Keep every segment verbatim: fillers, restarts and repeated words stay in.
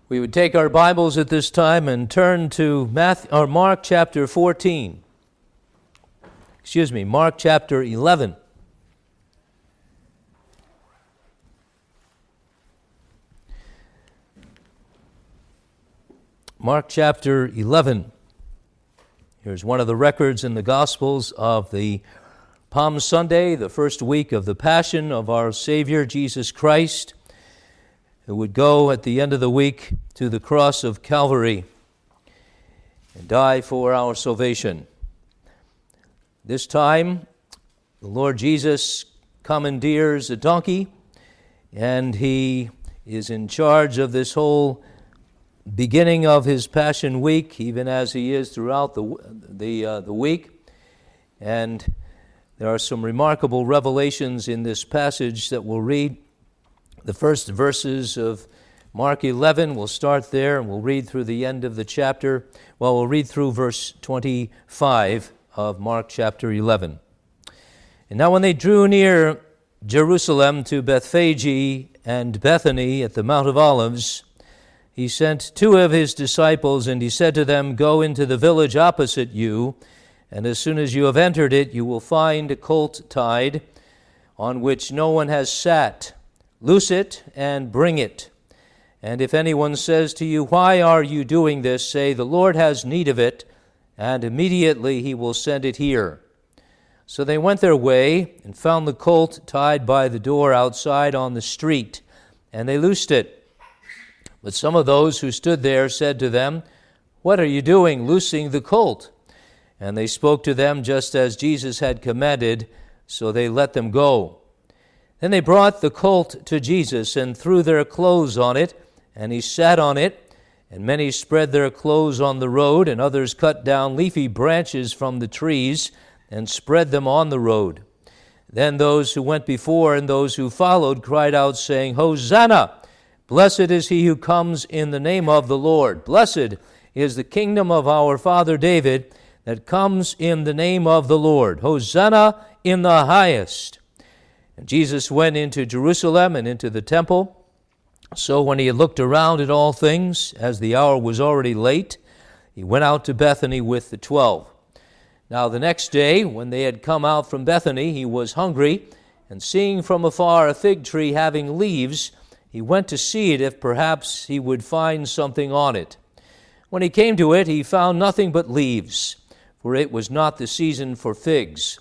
We would take our Bibles at this time and turn to Matthew, or Mark chapter fourteen. Excuse me, Mark chapter eleven. Mark chapter eleven. Here's one of the records in the Gospels of the Palm Sunday, the first week of the Passion of our Savior Jesus Christ, who would go at the end of the week to the cross of Calvary and die for our salvation. This time, the Lord Jesus commandeers a donkey, and he is in charge of this whole beginning of his Passion Week, even as he is throughout the the uh, the week. And there are some remarkable revelations in this passage that we'll read. The first verses of Mark eleven, we'll start there and we'll read through the end of the chapter. Well, we'll read through verse twenty-five of Mark chapter eleven. And now when they drew near Jerusalem to Bethphage and Bethany at the Mount of Olives, he sent two of his disciples, and he said to them, "Go into the village opposite you, and as soon as you have entered it, you will find a colt tied, on which no one has sat. Loose it and bring it. And if anyone says to you, 'Why are you doing this?' say, 'The Lord has need of it,' and immediately he will send it here." So they went their way and found the colt tied by the door outside on the street, and they loosed it. But some of those who stood there said to them, "What are you doing, loosing the colt?" And they spoke to them just as Jesus had commanded, so they let them go. Then they brought the colt to Jesus and threw their clothes on it, and he sat on it. And many spread their clothes on the road, and others cut down leafy branches from the trees and spread them on the road. Then those who went before and those who followed cried out, saying, "Hosanna! Blessed is he who comes in the name of the Lord. Blessed is the kingdom of our father David that comes in the name of the Lord. Hosanna in the highest." And Jesus went into Jerusalem and into the temple. So when he had looked around at all things, as the hour was already late, he went out to Bethany with the twelve. Now the next day, when they had come out from Bethany, he was hungry, and seeing from afar a fig tree having leaves, he went to see it if perhaps he would find something on it. When he came to it, he found nothing but leaves, for it was not the season for figs.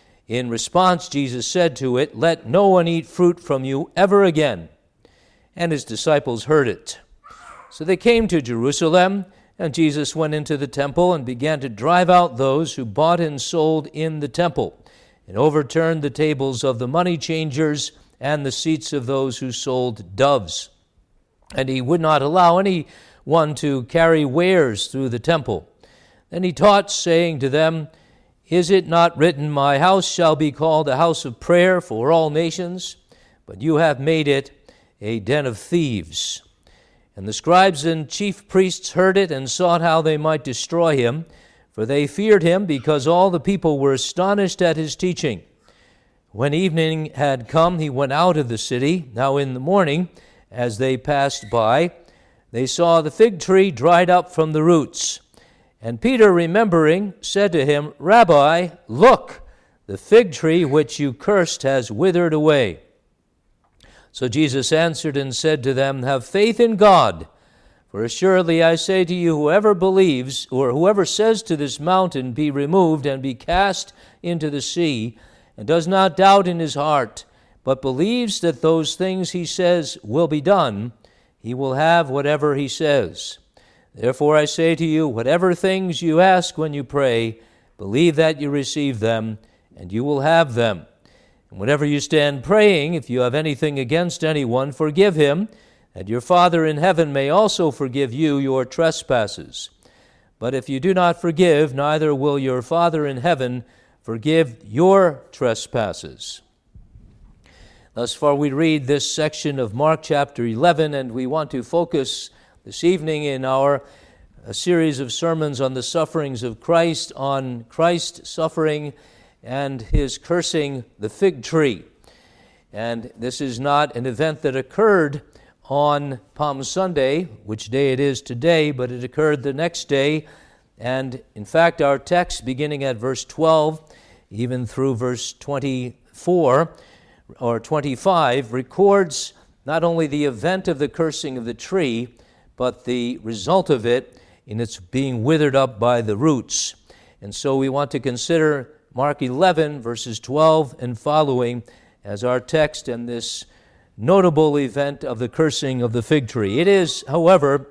In response, Jesus said to it, "Let no one eat fruit from you ever again." And his disciples heard it. So they came to Jerusalem, and Jesus went into the temple and began to drive out those who bought and sold in the temple, and overturned the tables of the money changers and the seats of those who sold doves. And he would not allow any one to carry wares through the temple. Then he taught, saying to them, "Is it not written, 'My house shall be called a house of prayer for all nations'? But you have made it a den of thieves." And the scribes and chief priests heard it and sought how they might destroy him, for they feared him, because all the people were astonished at his teaching. When evening had come, he went out of the city. Now in the morning, as they passed by, they saw the fig tree dried up from the roots. And Peter, remembering, said to him, "Rabbi, look, the fig tree which you cursed has withered away." So Jesus answered and said to them, "Have faith in God. For assuredly I say to you, whoever believes, or whoever says to this mountain, 'Be removed and be cast into the sea,' and does not doubt in his heart, but believes that those things he says will be done, he will have whatever he says. Therefore I say to you, whatever things you ask when you pray, believe that you receive them, and you will have them. And whenever you stand praying, if you have anything against anyone, forgive him, that your Father in heaven may also forgive you your trespasses. But if you do not forgive, neither will your Father in heaven forgive your trespasses." Thus far we read this section of Mark chapter eleven, and we want to focus this evening in our a series of sermons on the sufferings of Christ, on Christ suffering and his cursing the fig tree. And this is not an event that occurred on Palm Sunday, which day it is today, but it occurred the next day. And in fact, our text, beginning at verse twelve, even through verse twenty-four or twenty-five, records not only the event of the cursing of the tree, but the result of it in its being withered up by the roots. And so we want to consider Mark eleven, verses twelve and following as our text and this notable event of the cursing of the fig tree. It is, however,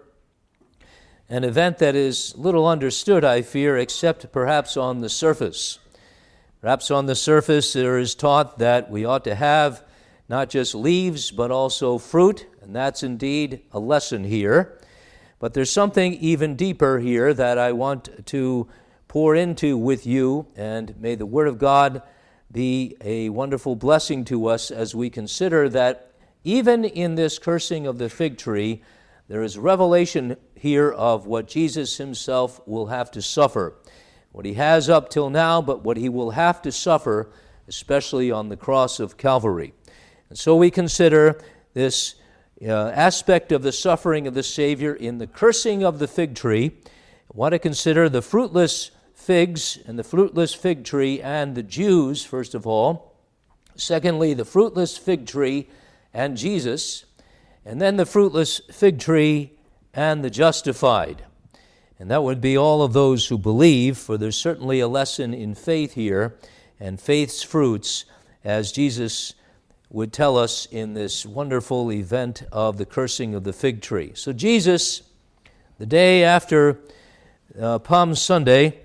an event that is little understood, I fear, except perhaps on the surface. Perhaps on the surface there is taught that we ought to have not just leaves, but also fruit, and that's indeed a lesson here. But there's something even deeper here that I want to pour into with you, and may the Word of God be a wonderful blessing to us as we consider that even in this cursing of the fig tree, there is revelation here of what Jesus himself will have to suffer. What he has up till now, but what he will have to suffer, especially on the cross of Calvary. And so we consider this uh, aspect of the suffering of the Savior in the cursing of the fig tree. I want to consider the fruitless figs and the fruitless fig tree and the Jews, first of all. Secondly, the fruitless fig tree and Jesus, and then the fruitless fig tree and the justified. And that would be all of those who believe, for there's certainly a lesson in faith here, and faith's fruits, as Jesus would tell us in this wonderful event of the cursing of the fig tree. So Jesus, the day after uh, Palm Sunday,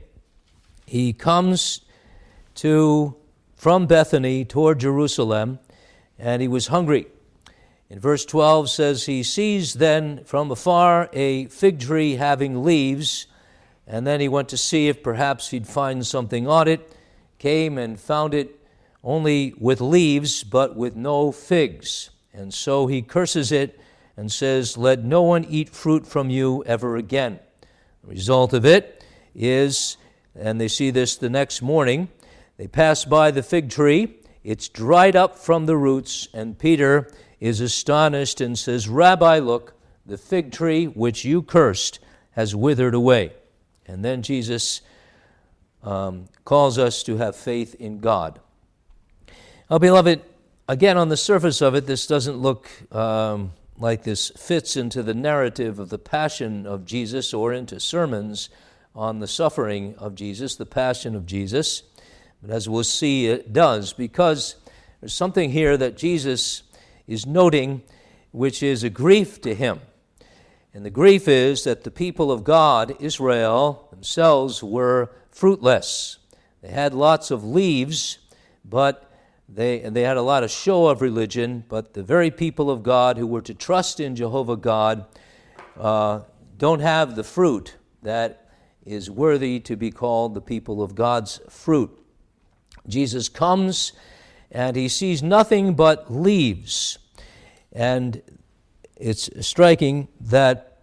he comes to from Bethany toward Jerusalem, and he was hungry. In verse twelve says, he sees then from afar a fig tree having leaves, and then he went to see if perhaps he'd find something on it, came and found it only with leaves, but with no figs. And so he curses it and says, let no one eat fruit from you ever again. The result of it is, and they see this the next morning, they pass by the fig tree, it's dried up from the roots, and Peter is astonished and says, Rabbi, look, the fig tree which you cursed has withered away. And then Jesus um, calls us to have faith in God. Now, beloved, again, on the surface of it, this doesn't look um, like this fits into the narrative of the passion of Jesus or into sermons on the suffering of Jesus, the passion of Jesus. But as we'll see, it does, because there's something here that Jesus is noting, which is a grief to him. And the grief is that the people of God, Israel, themselves were fruitless. They had lots of leaves, but they, they had a lot of show of religion, but the very people of God who were to trust in Jehovah God uh, don't have the fruit that is worthy to be called the people of God's fruit. Jesus comes and he sees nothing but leaves. And it's striking that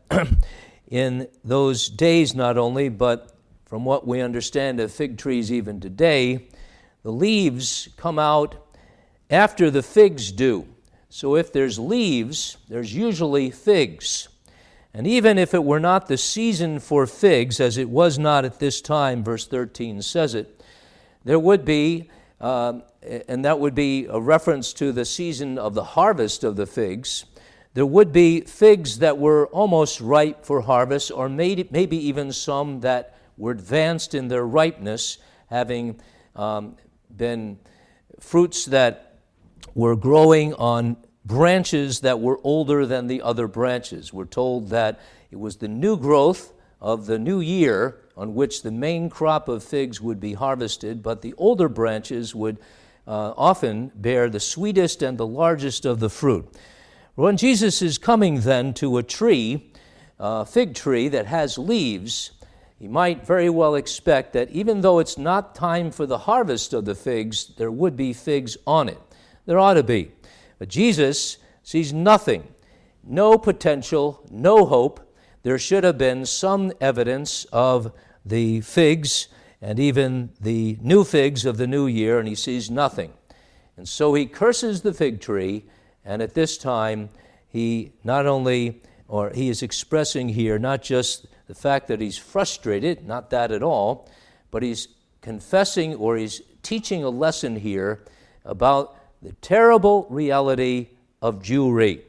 in those days not only, but from what we understand of fig trees even today, the leaves come out after the figs do. So if there's leaves, there's usually figs. And even if it were not the season for figs, as it was not at this time, verse thirteen says it, there would be, um, and that would be a reference to the season of the harvest of the figs, there would be figs that were almost ripe for harvest, or maybe even some that were advanced in their ripeness, having um, been fruits that were growing on branches that were older than the other branches. We're told that it was the new growth of the new year on which the main crop of figs would be harvested, but the older branches would uh, often bear the sweetest and the largest of the fruit. When Jesus is coming then to a tree, a fig tree that has leaves, he might very well expect that even though it's not time for the harvest of the figs, there would be figs on it. There ought to be. But Jesus sees nothing, no potential, no hope. There should have been some evidence of the figs and even the new figs of the new year, and he sees nothing. And so he curses the fig tree, and at this time he not only, or he is expressing here not just the fact that he's frustrated, not that at all, but he's confessing or he's teaching a lesson here about the terrible reality of Jewry.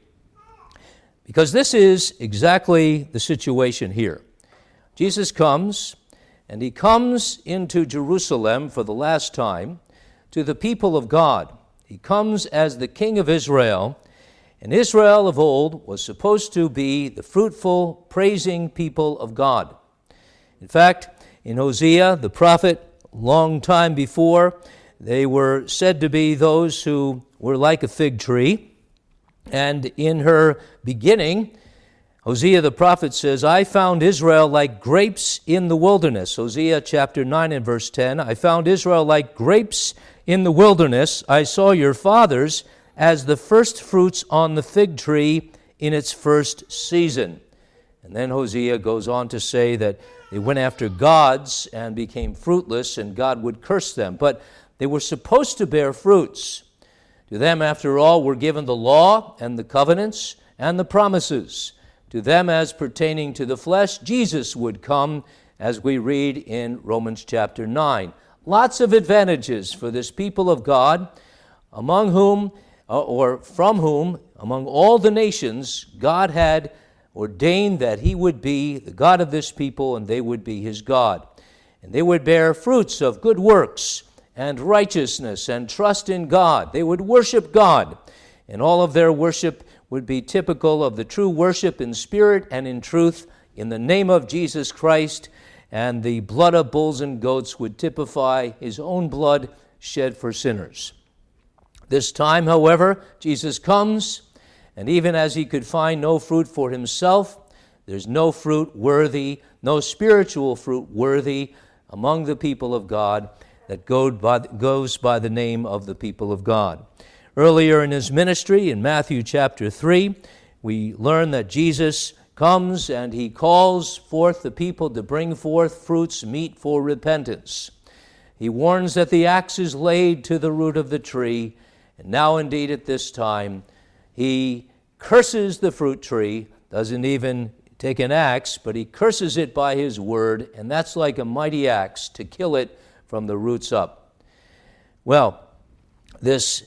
Because this is exactly the situation here. Jesus comes, and he comes into Jerusalem for the last time to the people of God. He comes as the King of Israel, and Israel of old was supposed to be the fruitful, praising people of God. In fact, in Hosea, the prophet, long time before, they were said to be those who were like a fig tree. And in her beginning, Hosea the prophet says, I found Israel like grapes in the wilderness. Hosea chapter nine and verse ten, I found Israel like grapes in the wilderness. I saw your fathers as the first fruits on the fig tree in its first season. And then Hosea goes on to say that they went after gods and became fruitless, and God would curse them. But they were supposed to bear fruits. To them, after all, were given the law and the covenants and the promises. To them, as pertaining to the flesh, Jesus would come, as we read in Romans chapter nine. Lots of advantages for this people of God, among whom, or from whom, among all the nations, God had ordained that he would be the God of this people and they would be his God. And they would bear fruits of good works and righteousness and trust in God. They would worship God, and all of their worship would be typical of the true worship in spirit and in truth in the name of Jesus Christ, and the blood of bulls and goats would typify his own blood shed for sinners. This time, however, Jesus comes, and even as he could find no fruit for himself, there's no fruit worthy, no spiritual fruit worthy among the people of God that goes by the name of the people of God. Earlier in his ministry, in Matthew chapter three, we learn that Jesus comes and he calls forth the people to bring forth fruits meet for repentance. He warns that the axe is laid to the root of the tree, and now indeed at this time, he curses the fruit tree, doesn't even take an axe, but he curses it by his word, and that's like a mighty axe to kill it from the roots up. Well, this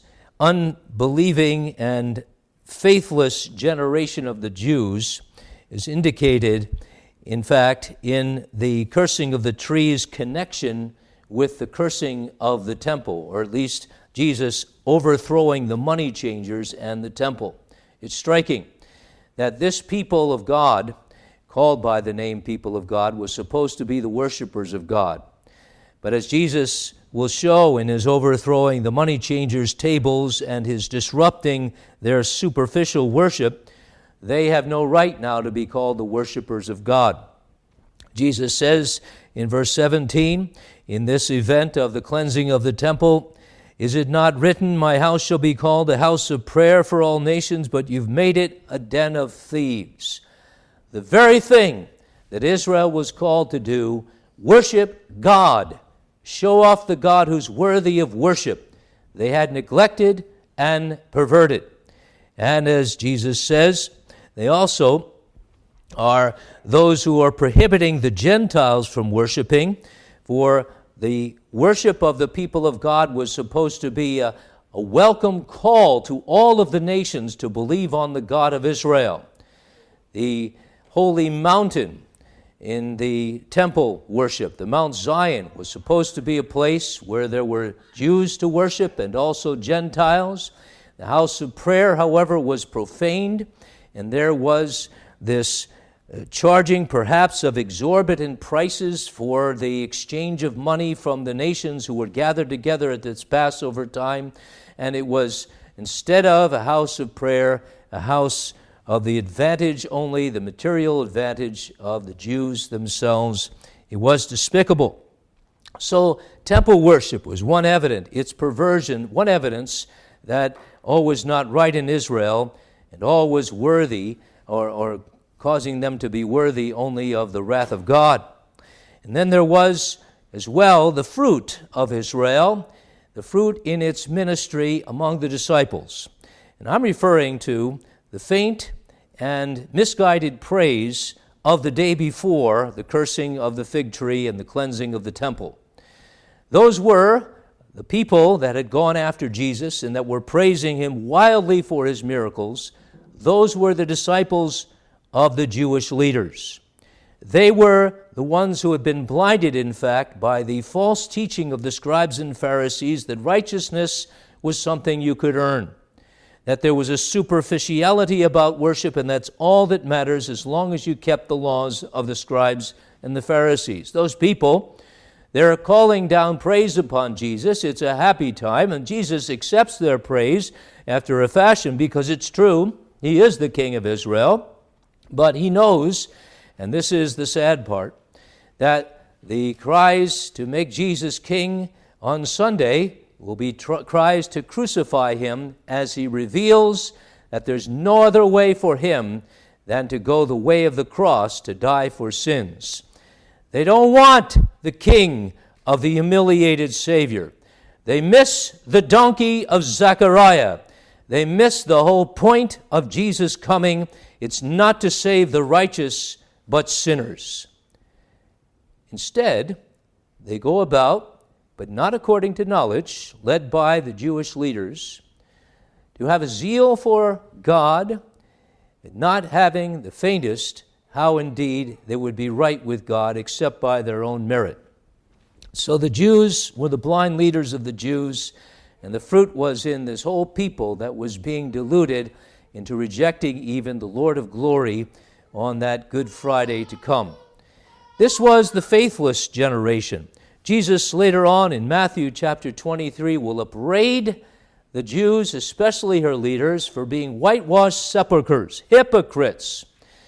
unbelieving and faithless generation of the Jews is indicated, in fact, in the cursing of the tree's connection with the cursing of the temple, or at least Jesus overthrowing the money changers and the temple. It's striking that this people of God, called by the name people of God, was supposed to be the worshipers of God. But as Jesus will show in his overthrowing the money changers' tables and his disrupting their superficial worship, they have no right now to be called the worshipers of God. Jesus says in verse seventeen, in this event of the cleansing of the temple, is it not written, my house shall be called a house of prayer for all nations, but you've made it a den of thieves. The very thing that Israel was called to do, worship God, show off the God who's worthy of worship, they had neglected and perverted. And as Jesus says, they also are those who are prohibiting the Gentiles from worshiping, for the worship of the people of God was supposed to be a, a welcome call to all of the nations to believe on the God of Israel. The holy mountain in the temple worship, the Mount Zion, was supposed to be a place where there were Jews to worship and also Gentiles. The house of prayer, however, was profaned, and there was this uh, charging perhaps of exorbitant prices for the exchange of money from the nations who were gathered together at this Passover time. And it was, instead of a house of prayer, a house of the advantage only, the material advantage of the Jews themselves. It was despicable. So temple worship was one evidence, its perversion, one evidence that all was not right in Israel and all was worthy or, or causing them to be worthy only of the wrath of God. And then there was as well the fruit of Israel, the fruit in its ministry among the disciples. And I'm referring to the faint and misguided praise of the day before the cursing of the fig tree and the cleansing of the temple. Those were the people that had gone after Jesus and that were praising him wildly for his miracles. Those were the disciples of the Jewish leaders. They were the ones who had been blinded, in fact, by the false teaching of the scribes and Pharisees that righteousness was something you could earn, that there was a superficiality about worship, and that's all that matters as long as you kept the laws of the scribes and the Pharisees. Those people, they're calling down praise upon Jesus. It's a happy time, and Jesus accepts their praise after a fashion because it's true. He is the King of Israel, but he knows, and this is the sad part, that the cries to make Jesus king on Sunday will be tr- cries to crucify him as he reveals that there's no other way for him than to go the way of the cross to die for sins. They don't want the king of the humiliated Savior. They miss the donkey of Zechariah. They miss the whole point of Jesus coming. It's not to save the righteous, but sinners. Instead, they go about, but not according to knowledge, led by the Jewish leaders, to have a zeal for God, not having the faintest how indeed they would be right with God except by their own merit. So the Jews were the blind leaders of the Jews, and the fruit was in this whole people that was being deluded into rejecting even the Lord of glory on that Good Friday to come. This was the faithless generation. Jesus later on in Matthew chapter twenty-three will upbraid the Jews, especially her leaders, for being whitewashed sepulchres, hypocrites,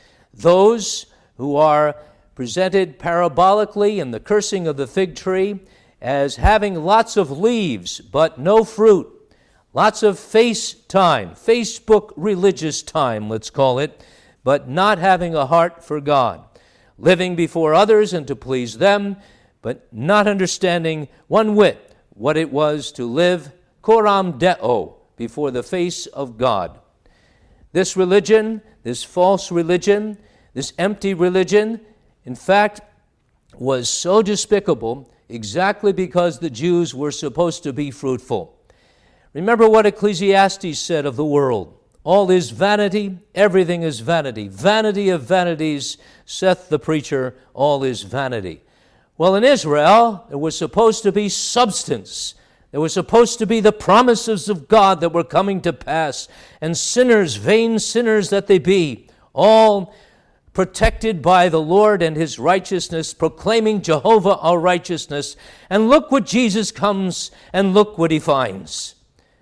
those who are presented parabolically in the cursing of the fig tree as having lots of leaves but no fruit, lots of face time, Facebook religious time, let's call it, but not having a heart for God, living before others and to please them, but not understanding one whit what it was to live coram Deo, before the face of God. This religion, this false religion, this empty religion, in fact, was so despicable exactly because the Jews were supposed to be fruitful. Remember what Ecclesiastes said of the world. All is vanity, everything is vanity. Vanity of vanities, saith the preacher, all is vanity. Well, in Israel, there was supposed to be substance. There were supposed to be the promises of God that were coming to pass. And sinners, vain sinners that they be, all protected by the Lord and his righteousness, proclaiming Jehovah our righteousness. And look what Jesus comes, and look what he finds.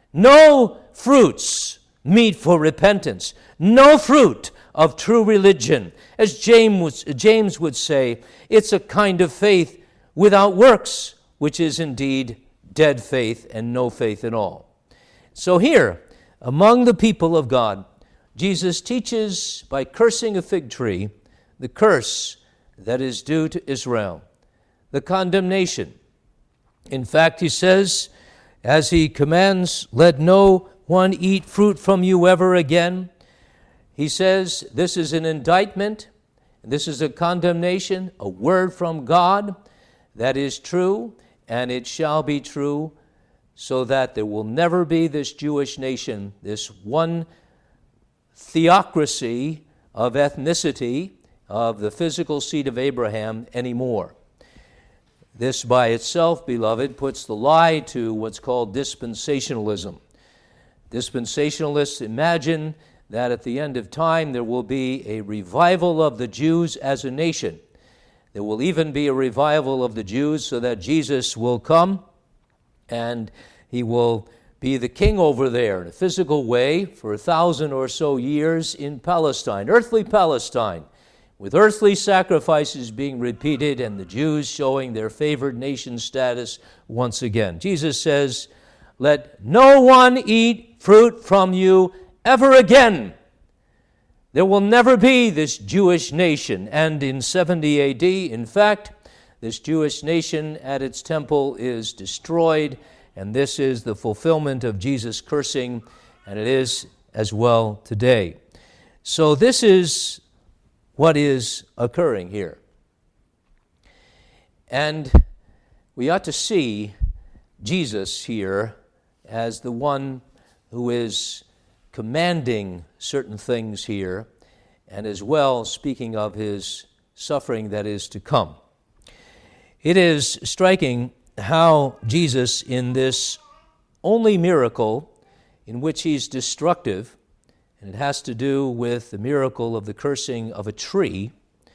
No fruits meet for repentance. No fruit of true religion. As James would, James would say, it's a kind of faith without works, which is indeed dead faith and no faith at all. So here, among the people of God, Jesus teaches by cursing a fig tree the curse that is due to Israel, the condemnation. In fact, he says, as he commands, let no one eat fruit from you ever again. He says this is an indictment, this is a condemnation, a word from God that is true, and it shall be true, so that there will never be this Jewish nation, this one theocracy of ethnicity of the physical seed of Abraham anymore. This by itself, beloved, puts the lie to what's called dispensationalism. Dispensationalists imagine that at the end of time there will be a revival of the Jews as a nation. There will even be a revival of the Jews so that Jesus will come and he will be the king over there in a physical way for a thousand or so years in Palestine, earthly Palestine, with earthly sacrifices being repeated and the Jews showing their favored nation status once again. Jesus says, let no one eat fruit from you ever again. There will never be this Jewish nation. And in seventy A D, in fact, this Jewish nation at its temple is destroyed, and this is the fulfillment of Jesus' cursing, and it is as well today. So this is what is occurring here. And we ought to see Jesus here as the one who is commanding certain things here, and as well speaking of his suffering that is to come. It is striking how Jesus, in this only miracle in which he's destructive, and it has to do with the miracle of the cursing of a tree,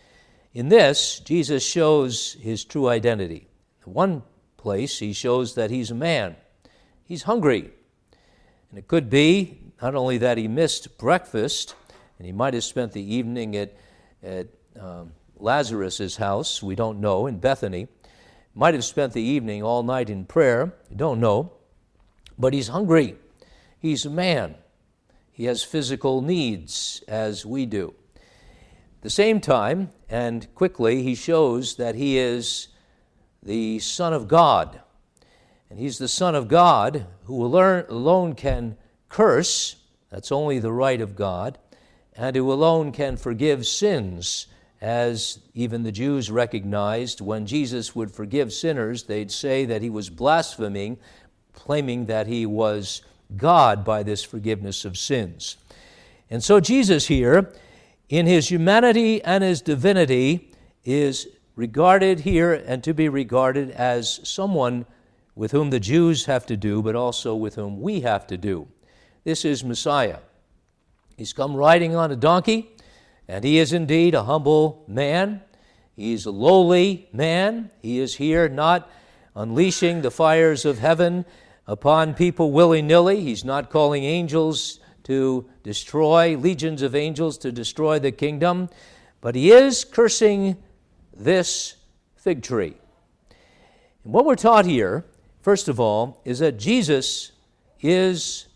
in this, Jesus shows his true identity. In one place, he shows that he's a man. He's hungry. And it could be not only that he missed breakfast, and he might have spent the evening at, at um, Lazarus' house, we don't know, in Bethany. Might have spent the evening all night in prayer, we don't know. But he's hungry. He's a man. He has physical needs, as we do. At the same time, and quickly, he shows that he is the Son of God. And he's the Son of God who alone can curse, that's only the right of God, and who alone can forgive sins, as even the Jews recognized. When Jesus would forgive sinners, they'd say that he was blaspheming, claiming that he was God by this forgiveness of sins. And so Jesus here, in his humanity and his divinity, is regarded here and to be regarded as someone with whom the Jews have to do, but also with whom we have to do. This is Messiah. He's come riding on a donkey, and he is indeed a humble man. He's a lowly man. He is here not unleashing the fires of heaven upon people willy-nilly. He's not calling angels to destroy, legions of angels to destroy the kingdom, but he is cursing this fig tree. And what we're taught here, first of all, is that Jesus is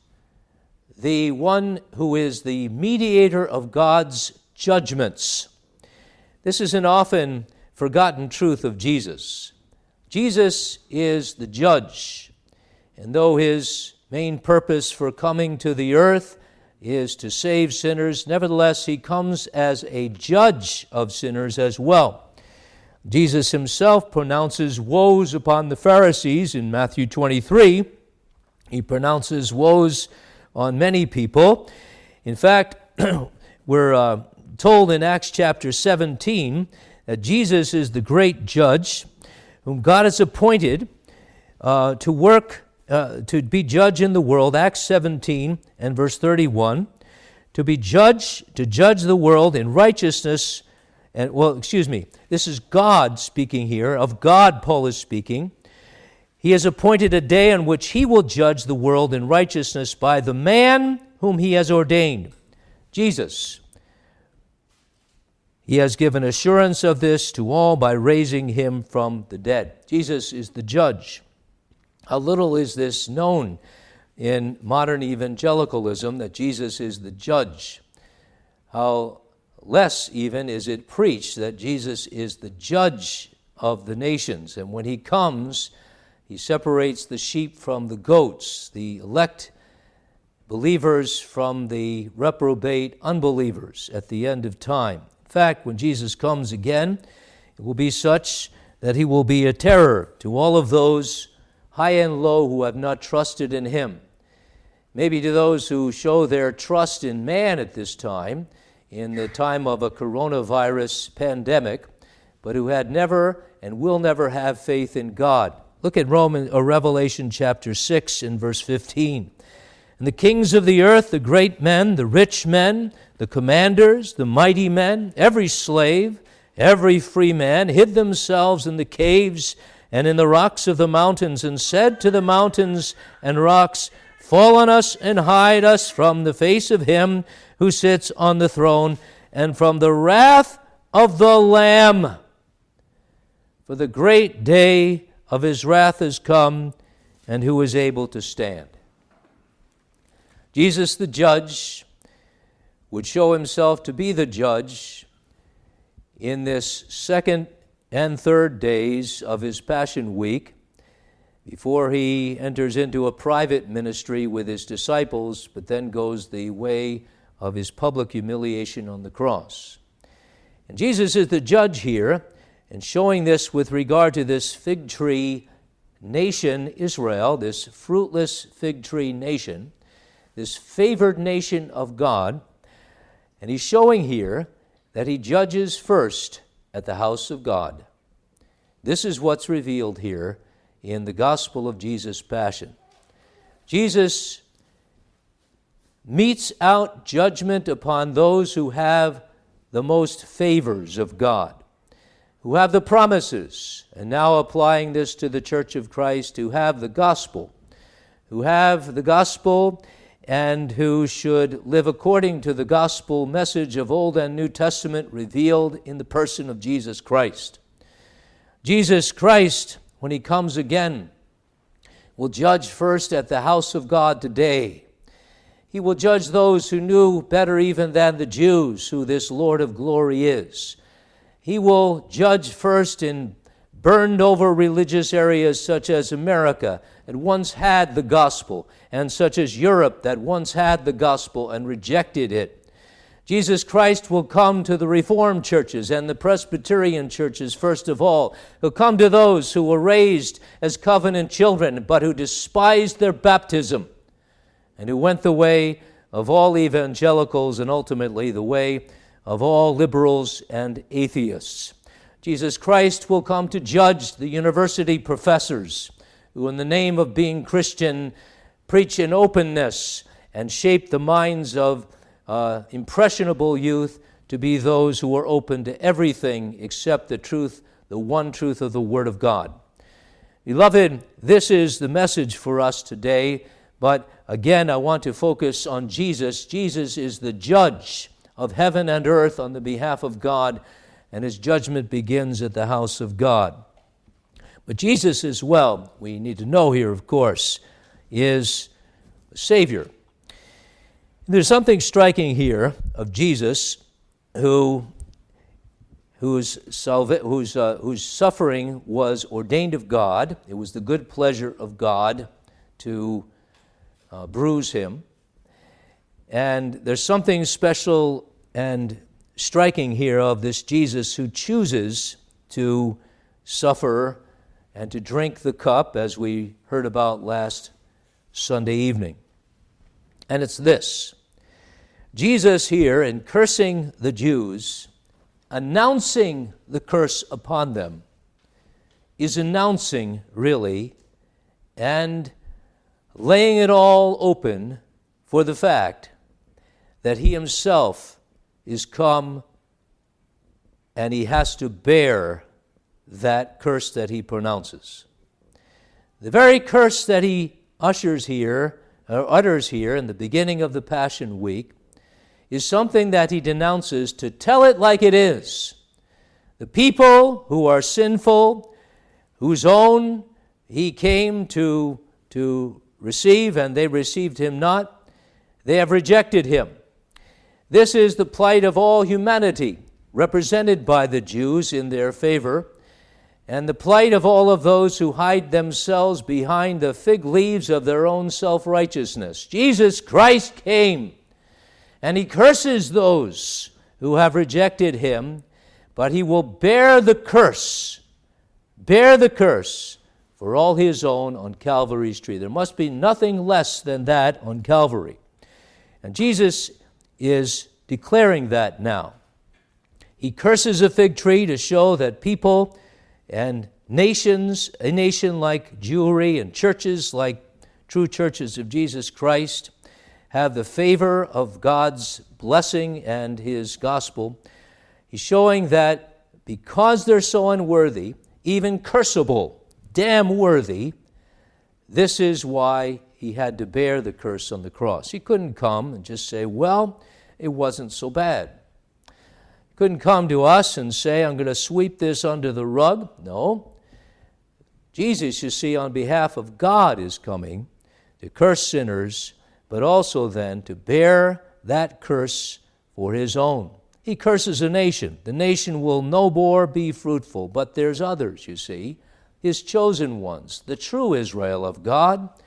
the one who is the mediator of God's judgments. This is an often forgotten truth of Jesus. Jesus is the judge, and though his main purpose for coming to the earth is to save sinners, nevertheless he comes as a judge of sinners as well. Jesus himself pronounces woes upon the Pharisees in Matthew twenty-three. He pronounces woes on many people. In fact, we're uh, told in Acts chapter seventeen that Jesus is the great judge whom God has appointed uh, to work, uh, to be judge in the world. Acts seventeen and verse thirty-one, to be judge, to judge the world in righteousness. And, well, excuse me, this is God speaking here. Of God, Paul is speaking. He has appointed a day on which he will judge the world in righteousness by the man whom he has ordained, Jesus. He has given assurance of this to all by raising him from the dead. Jesus is the judge. How little is this known in modern evangelicalism, that Jesus is the judge. How less even is it preached that Jesus is the judge of the nations. And when he comes, he separates the sheep from the goats, the elect believers from the reprobate unbelievers at the end of time. In fact, when Jesus comes again, it will be such that he will be a terror to all of those high and low who have not trusted in him. Maybe to those who show their trust in man at this time, in the time of a coronavirus pandemic, but who had never and will never have faith in God. Look at Roman, or Revelation chapter six and verse fifteen. And the kings of the earth, the great men, the rich men, the commanders, the mighty men, every slave, every free man, hid themselves in the caves and in the rocks of the mountains, and said to the mountains and rocks, fall on us and hide us from the face of him who sits on the throne and from the wrath of the Lamb. For the great day of his wrath has come, and who is able to stand? Jesus the judge would show himself to be the judge in this second and third days of his Passion Week, before he enters into a private ministry with his disciples, but then goes the way of his public humiliation on the cross. And Jesus is the judge here, and showing this with regard to this fig tree nation, Israel, this fruitless fig tree nation, this favored nation of God. And he's showing here that he judges first at the house of God. This is what's revealed here in the gospel of Jesus' passion. Jesus metes out judgment upon those who have the most favors of God, who have the promises, and now applying this to the Church of Christ, who have the gospel, who have the gospel and who should live according to the gospel message of Old and New Testament revealed in the person of Jesus Christ. Jesus Christ, when he comes again, will judge first at the house of God today. He will judge those who knew better even than the Jews who this Lord of glory is. He will judge first in burned over religious areas such as America that once had the gospel, and such as Europe that once had the gospel and rejected it. Jesus Christ will come to the Reformed churches and the Presbyterian churches first of all. He'll come to those who were raised as covenant children but who despised their baptism, and who went the way of all evangelicals and ultimately the way of all liberals and atheists. Jesus Christ will come to judge the university professors who, in the name of being Christian, preach in openness and shape the minds of uh, impressionable youth to be those who are open to everything except the truth, the one truth of the Word of God. Beloved, this is the message for us today. But again, I want to focus on Jesus. Jesus is the judge of heaven and earth on the behalf of God, and his judgment begins at the house of God. But Jesus as well, we need to know here, of course, is a Savior. There's something striking here of Jesus who, whose, salva- whose, uh, whose suffering was ordained of God. It was the good pleasure of God to Uh, bruise him. And there's something special and striking here of this Jesus who chooses to suffer and to drink the cup, as we heard about last Sunday evening. And it's this: Jesus here, in cursing the Jews, announcing the curse upon them, is announcing, really, and laying it all open for the fact that he himself is come and he has to bear that curse that he pronounces. The very curse that he ushers here, or utters here in the beginning of the Passion Week, is something that he denounces to tell it like it is. The people who are sinful, whose own he came to, to receive, and they received him not, they have rejected him. This is the plight of all humanity, represented by the Jews in their favor, and the plight of all of those who hide themselves behind the fig leaves of their own self-righteousness. Jesus Christ came, and he curses those who have rejected him, but he will bear the curse, bear the curse, for all his own on Calvary's tree. There must be nothing less than that on Calvary. And Jesus is declaring that now. He curses a fig tree to show that people and nations, a nation like Jewry and churches like true churches of Jesus Christ, have the favor of God's blessing and his gospel. He's showing that because they're so unworthy, even curseable, damn worthy, this is why he had to bear the curse on the cross. He couldn't come and just say, well, it wasn't so bad. He couldn't come to us and say, I'm going to sweep this under the rug. No. Jesus, you see, on behalf of God is coming to curse sinners, but also then to bear that curse for his own. He curses a nation. The nation will no more be fruitful, but there's others, you see, his chosen ones, the true Israel of God,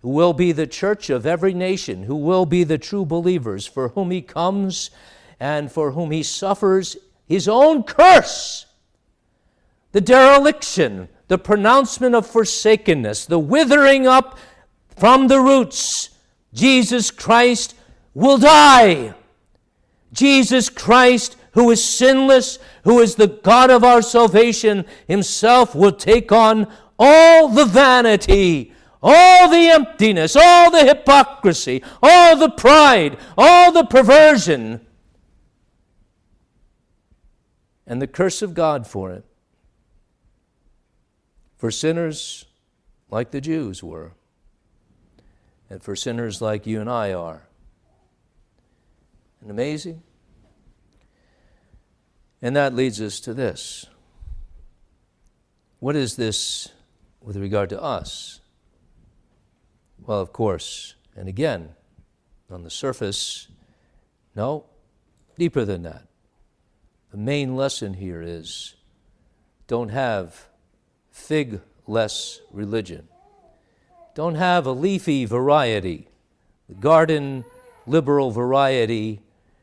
who will be the church of every nation, who will be the true believers, for whom he comes and for whom he suffers his own curse, the dereliction, the pronouncement of forsakenness, the withering up from the roots. Jesus Christ will die. Jesus Christ, who is sinless, who is the God of our salvation, himself will take on all the vanity, all the emptiness, all the hypocrisy, all the pride, all the perversion, and the curse of God for it. For sinners like the Jews were, and for sinners like you and I are. Isn't it amazing? And that leads us to this. What is this with regard to us? Well, of course, and again, on the surface, no, deeper than that. The main lesson here is don't have fig-less religion. Don't have a leafy variety, the garden liberal variety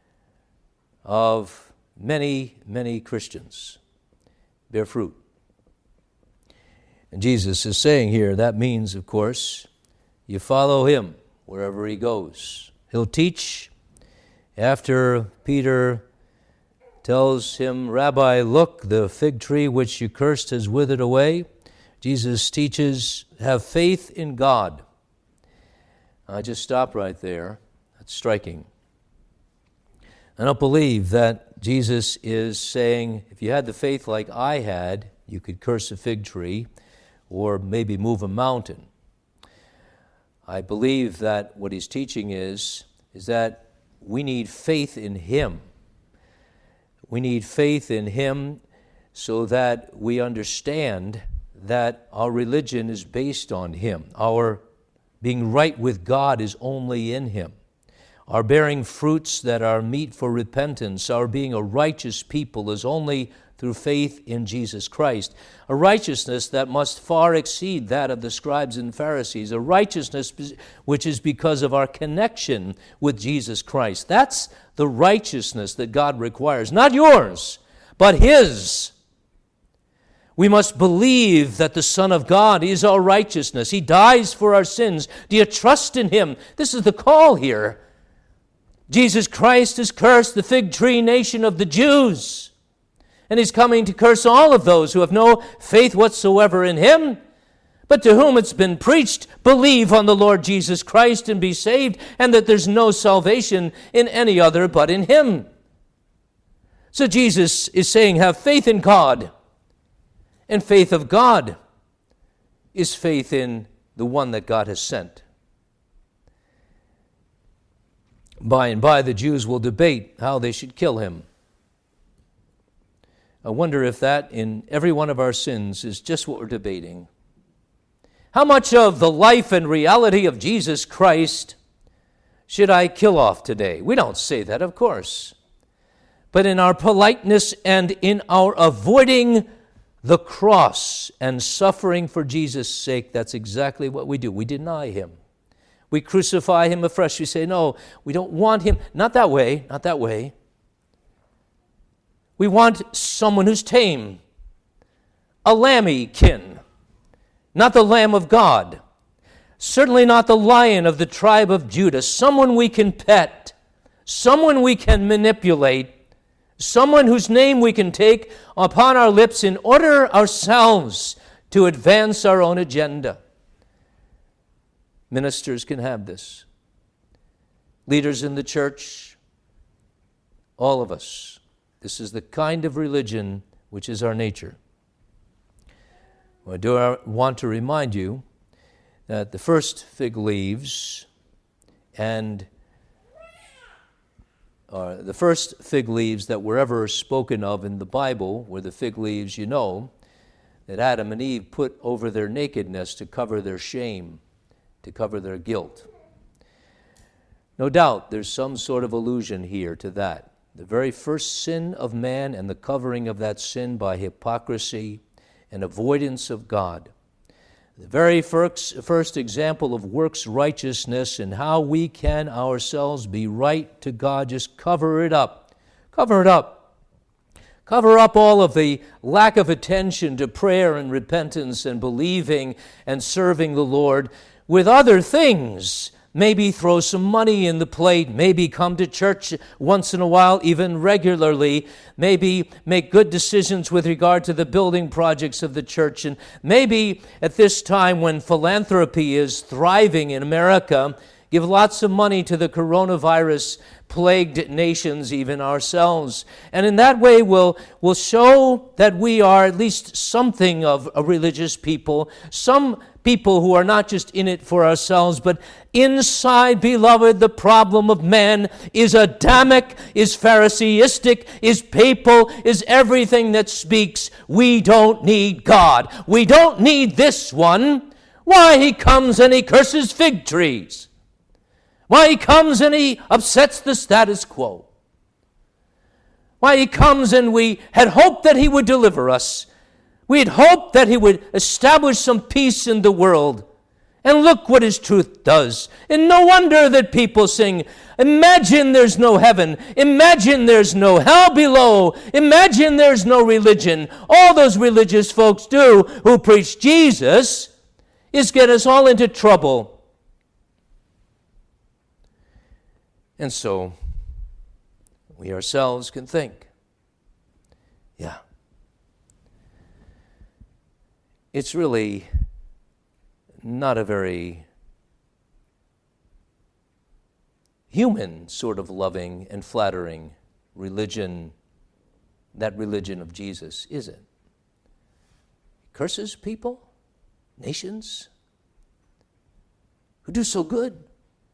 of many, many Christians. Bear fruit. And Jesus is saying here, that means, of course, you follow him wherever he goes. He'll teach. After Peter tells him, Rabbi, look, the fig tree which you cursed has withered away, Jesus teaches, have faith in God. I just stop right there. That's striking. I don't believe that Jesus is saying, if you had the faith like I had, you could curse a fig tree or maybe move a mountain. I believe that what he's teaching is, is that we need faith in him. We need faith in him so that we understand that our religion is based on him. Our being right with God is only in him. Our bearing fruits that are meet for repentance, our being a righteous people is only through faith in Jesus Christ. A righteousness that must far exceed that of the scribes and Pharisees. A righteousness which is because of our connection with Jesus Christ. That's the righteousness that God requires. Not yours, but his. We must believe that the Son of God is our righteousness. He dies for our sins. Do you trust in him? This is the call here. Jesus Christ has cursed the fig tree nation of the Jews. And he's coming to curse all of those who have no faith whatsoever in him, but to whom it's been preached, believe on the Lord Jesus Christ and be saved, and that there's no salvation in any other but in him. So Jesus is saying, have faith in God. And faith of God is faith in the one that God has sent. By and by, the Jews will debate how they should kill him. I wonder if that, in every one of our sins, is just what we're debating. How much of the life and reality of Jesus Christ should I kill off today? We don't say that, of course. But in our politeness and in our avoiding the cross and suffering for Jesus' sake, that's exactly what we do. We deny him. We crucify him afresh. We say, no, we don't want him. Not that way, not that way. We want someone who's tame, a lambkin, not the Lamb of God, certainly not the Lion of the tribe of Judah, someone we can pet, someone we can manipulate, someone whose name we can take upon our lips in order ourselves to advance our own agenda. Ministers can have this. Leaders in the church, all of us. This is the kind of religion which is our nature. I do want to remind you that the first fig leaves and uh, the first fig leaves that were ever spoken of in the Bible were the fig leaves, you know, that Adam and Eve put over their nakedness to cover their shame, to cover their guilt. No doubt there's some sort of allusion here to that. The very first sin of man and the covering of that sin by hypocrisy and avoidance of God. The very first, first example of works righteousness and how we can ourselves be right to God, just cover it up. Cover it up. Cover up all of the lack of attention to prayer and repentance and believing and serving the Lord with other things. Maybe throw some money in the plate, maybe come to church once in a while, even regularly, maybe make good decisions with regard to the building projects of the church, and maybe at this time when philanthropy is thriving in America, give lots of money to the coronavirus-plagued nations, even ourselves. And in that way, we'll, we'll show that we are at least something of a religious people, some people who are not just in it for ourselves, but inside, beloved, the problem of man is Adamic, is Pharisaistic, is papal, is everything that speaks. We don't need God. We don't need this one. Why, he comes and he curses fig trees. Why, he comes and he upsets the status quo. Why, he comes and we had hoped that he would deliver us. We had hoped that he would establish some peace in the world. And look what his truth does. And no wonder that people sing, imagine there's no heaven. Imagine there's no hell below. Imagine there's no religion. All those religious folks do who preach Jesus is get us all into trouble. And so we ourselves can think, yeah, it's really not a very human sort of loving and flattering religion, that religion of Jesus, is it? He curses people, nations, who do so good.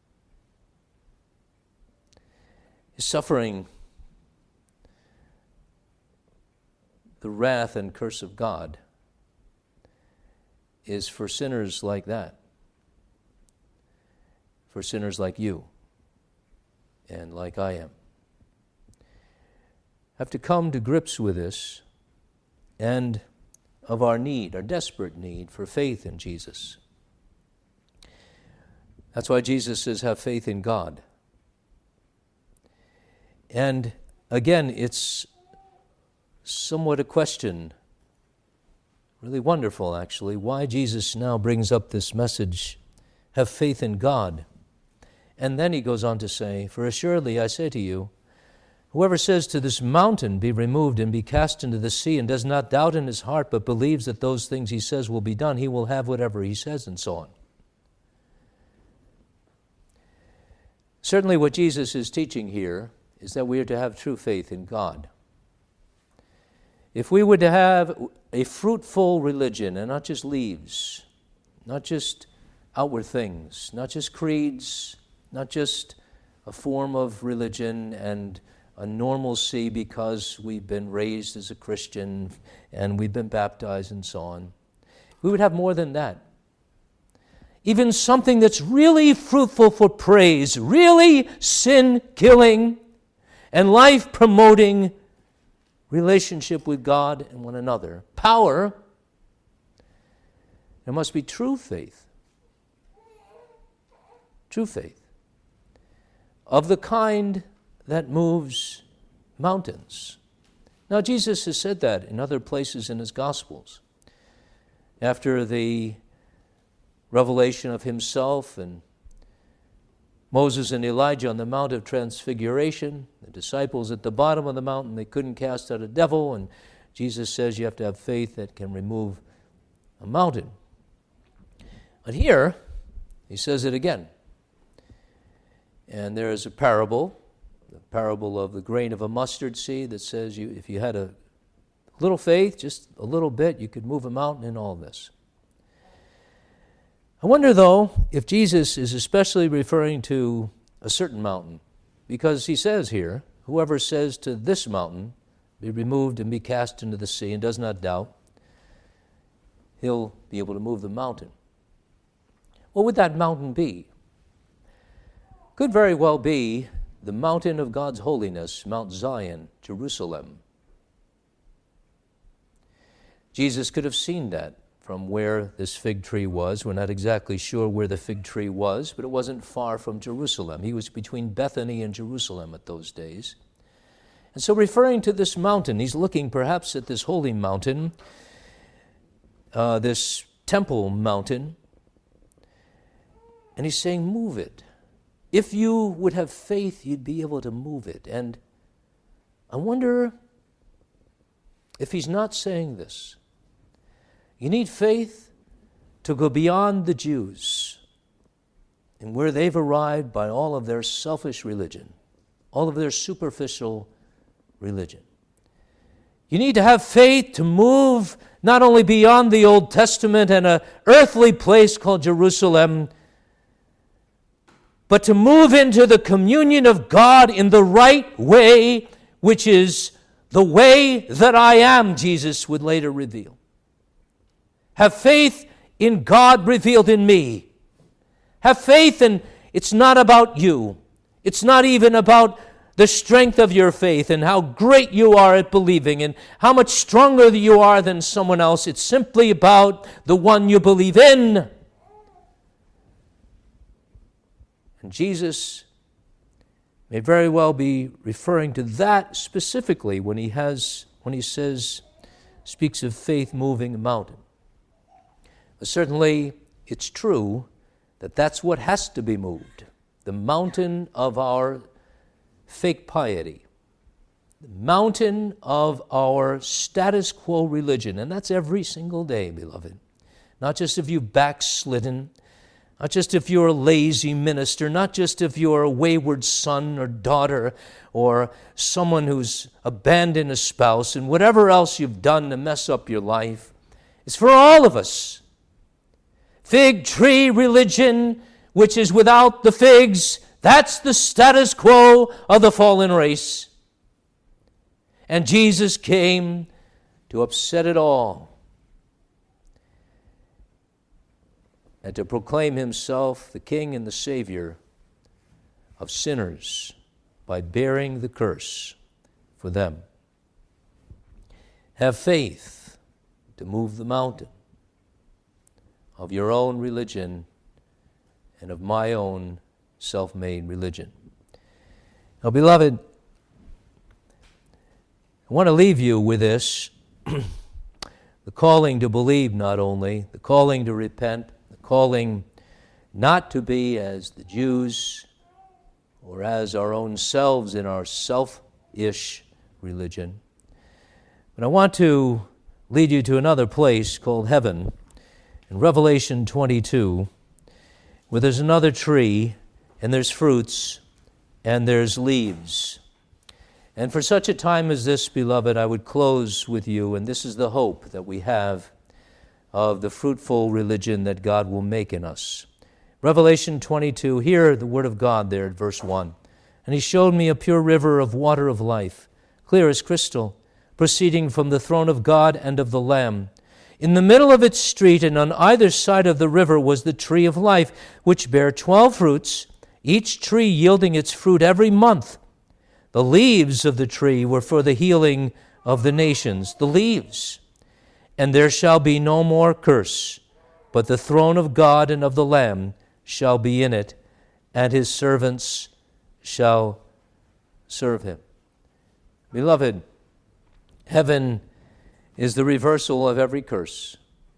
His suffering, the wrath and curse of God, is for sinners like that, for sinners like you and like I am. Have to come to grips with this and of our need, our desperate need for faith in Jesus. That's why Jesus says, have faith in God. And again, it's somewhat a question, really wonderful, actually, why Jesus now brings up this message, have faith in God. And then he goes on to say, for assuredly I say to you, whoever says to this mountain, be removed and be cast into the sea, and does not doubt in his heart, but believes that those things he says will be done, he will have whatever he says, and so on. Certainly what Jesus is teaching here is that we are to have true faith in God. If we were to have a fruitful religion, and not just leaves, not just outward things, not just creeds, not just a form of religion and a normalcy because we've been raised as a Christian and we've been baptized and so on, we would have more than that. Even something that's really fruitful for praise, really sin-killing and life-promoting relationship with God and one another. Power, there must be true faith. True faith. Of the kind that moves mountains. Now, Jesus has said that in other places in his Gospels. After the revelation of himself and Moses and Elijah on the Mount of Transfiguration, the disciples at the bottom of the mountain, they couldn't cast out a devil, and Jesus says you have to have faith that can remove a mountain. But here, he says it again. And there is a parable, the parable of the grain of a mustard seed that says you, if you had a little faith, just a little bit, you could move a mountain in all this. I wonder, though, if Jesus is especially referring to a certain mountain, because he says here, whoever says to this mountain, be removed and be cast into the sea, and does not doubt, he'll be able to move the mountain. What would that mountain be? Could very well be the mountain of God's holiness, Mount Zion, Jerusalem. Jesus could have seen that from where this fig tree was. We're not exactly sure where the fig tree was, but it wasn't far from Jerusalem. He was between Bethany and Jerusalem at those days. And so referring to this mountain, he's looking perhaps at this holy mountain, uh, this temple mountain, and he's saying, move it. If you would have faith, you'd be able to move it. And I wonder if he's not saying this. You need faith to go beyond the Jews and where they've arrived by all of their selfish religion, all of their superficial religion. You need to have faith to move not only beyond the Old Testament and an earthly place called Jerusalem, but to move into the communion of God in the right way, which is the way that I am, Jesus would later reveal. Have faith in God revealed in me. Have faith, and it's not about you. It's not even about the strength of your faith and how great you are at believing and how much stronger you are than someone else. It's simply about the one you believe in. And Jesus may very well be referring to that specifically when he has, when he says, speaks of faith moving a mountain. But certainly, it's true that that's what has to be moved. The mountain of our fake piety. The mountain of our status quo religion. And that's every single day, beloved. Not just if you've backslidden, not just if you're a lazy minister, not just if you're a wayward son or daughter or someone who's abandoned a spouse and whatever else you've done to mess up your life. It's for all of us. Fig tree religion, which is without the figs, that's the status quo of the fallen race. And Jesus came to upset it all and to proclaim himself the King and the Savior of sinners by bearing the curse for them. Have faith to move the mountain of your own religion and of my own self-made religion. Now, beloved, I want to leave you with this, the calling to believe not only, the calling to repent, the calling not to be as the Jews or as our own selves in our self-ish religion. But I want to lead you to another place called heaven, in Revelation twenty-two, where there's another tree, and there's fruits, and there's leaves. And for such a time as this, beloved, I would close with you, and this is the hope that we have of the fruitful religion that God will make in us. Revelation twenty-two, hear the word of God there at verse one. And he showed me a pure river of water of life, clear as crystal, proceeding from the throne of God and of the Lamb. In the middle of its street and on either side of the river was the tree of life, which bare twelve fruits, each tree yielding its fruit every month. The leaves of the tree were for the healing of the nations, the leaves. And there shall be no more curse, but the throne of God and of the Lamb shall be in it, and his servants shall serve him. Beloved, heaven is the reversal of every curse.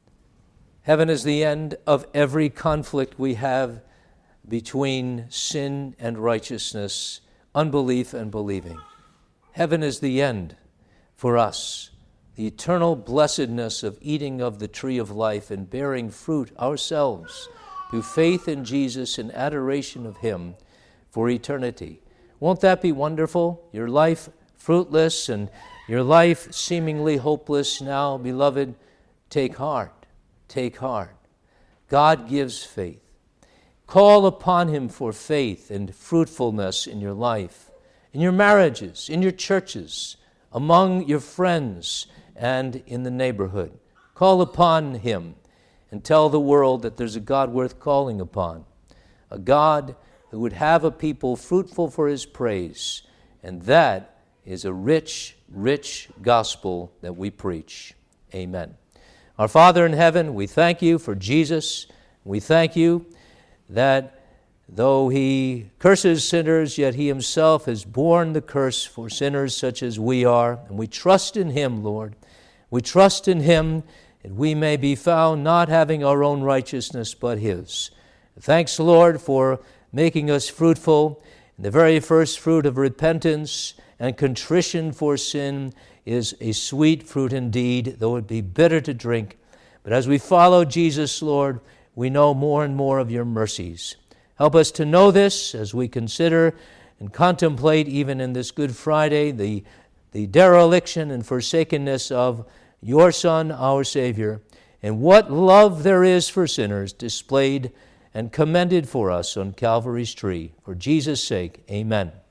Heaven is the end of every conflict we have between sin and righteousness, unbelief and believing. Heaven is the end for us, the eternal blessedness of eating of the tree of life and bearing fruit ourselves through faith in Jesus and adoration of him for eternity. Won't that be wonderful? Your life fruitless and your life seemingly hopeless now, beloved, take heart, take heart. God gives faith. Call upon him for faith and fruitfulness in your life, in your marriages, in your churches, among your friends, and in the neighborhood. Call upon him and tell the world that there's a God worth calling upon, a God who would have a people fruitful for his praise, and that is a rich, rich gospel that we preach. Amen. Our Father in heaven, we thank you for Jesus. We thank you that though he curses sinners, yet he himself has borne the curse for sinners such as we are. And we trust in him, Lord. We trust in him that we may be found not having our own righteousness, but his. Thanks, Lord, for making us fruitful. And the very first fruit of repentance and contrition for sin is a sweet fruit indeed, though it be bitter to drink. But as we follow Jesus, Lord, we know more and more of your mercies. Help us to know this as we consider and contemplate, even in this Good Friday, the, the dereliction and forsakenness of your Son, our Savior, and what love there is for sinners displayed and commended for us on Calvary's tree. For Jesus' sake, amen.